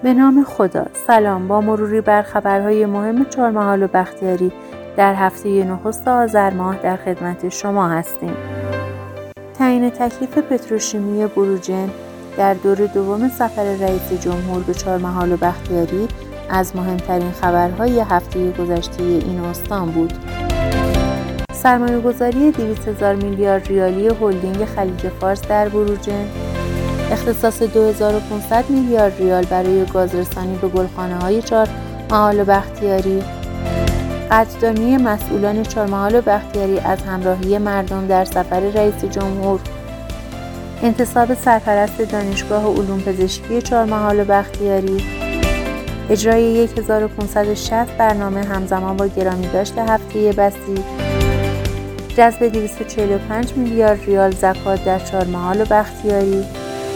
به نام خدا. سلام. با مروری بر خبرهای مهم چهارمحال و بختیاری در هفته نخست آذر ماه در خدمت شما هستیم. تعیین تکلیف پتروشیمی بروجرد در دور دوم سفر رئیس جمهور به چهارمحال و بختیاری از مهمترین خبرهای هفته گذشته این استان بود. سرمایه‌گذاری 200,000 میلیارد ریالی هلدینگ خلیج فارس در بروجرد، اختصاص 2500 میلیارد ریال برای گازرسانی به گلخانه‌های چهارمحال و بختیاری، قدردانی مسئولان چهارمحال و بختیاری از همراهی مردم در سفر رئیس جمهور، انتصاب سرپرست دانشگاه علوم پزشکی چهارمحال و بختیاری، اجرای 1560 برنامه همزمان با گرامیداشت هفته بسیج، جذب 245 میلیارد ریال زکات در چهارمحال و بختیاری،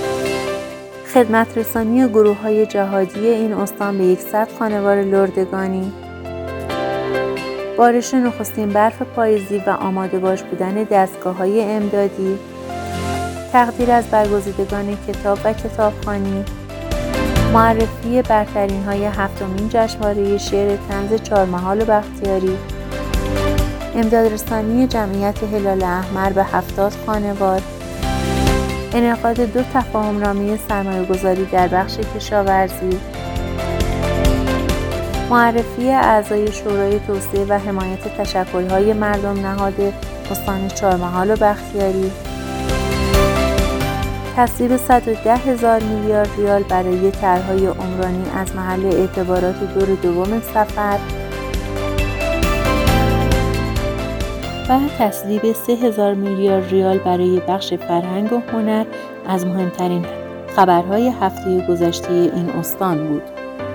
خدمت رسانی گروه‌های جهادی این استان به 100 خانوار لردگانی، بارش نخستین برف پاییزی و آماده باش بودن دستگاه‌های امدادی، تقدیر از برگزیدگان کتاب و کتابخوانی، معرفی برترین‌های هفتمین جشنواره شعر طنز چهارمحال و بختیاری، امدادرسانی جمعیت هلال احمر به 70 خانوار، انعقاد 2 تفاهم‌نامه سرمایه‌گذاری در بخش کشاورزی، معرفی اعضای شورای توسعه و حمایت تشکل‌های مردم نهاد استان چهارمحال و بختیاری، تصویب 110,000 میلیارد ریال برای طرح‌های عمرانی از محل اعتبارات دور دوم سفر و تصویب 3,000 میلیارد ریال برای بخش فرهنگ و هنر از مهمترین خبرهای هفته گذشته این استان بود.